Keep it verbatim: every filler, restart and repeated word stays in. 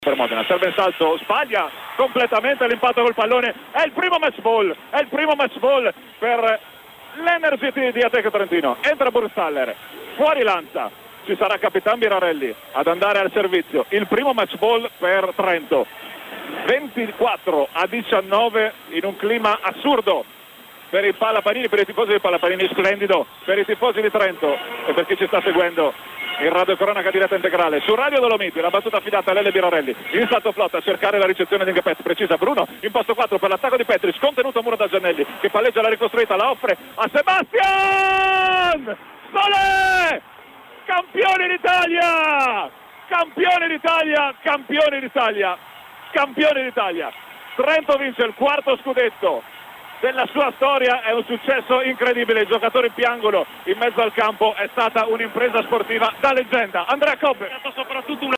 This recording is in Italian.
Per Modena, serve in salto, sbaglia completamente l'impatto col pallone, è il primo match ball, è il primo match ball per l'Energy di Ateca Trentino. Entra Burstaller, fuori Lanza, ci sarà Capitan Birarelli ad andare al servizio, il primo match ball per Trento, ventiquattro a diciannove in un clima assurdo per i Palapanini, per i tifosi dei Palapanini, splendido per i tifosi di Trento e per chi ci sta seguendo in radio cronaca diretta integrale su Radio Dolomiti. La battuta affidata a Lele Birarelli in salto flotta a cercare la ricezione di Ngapet, precisa Bruno in posto quattro per l'attacco di Petri, contenuto a muro da Giannelli che palleggia la ricostruita, la offre a Sebastian Solé, campione d'Italia, campione d'Italia, campione d'Italia, campione d'Italia. Trento vince il quarto scudetto della sua storia, è un successo incredibile, i giocatori piangono in mezzo al campo, è stata un'impresa sportiva da leggenda. Andrea Cobbe. Soprattutto una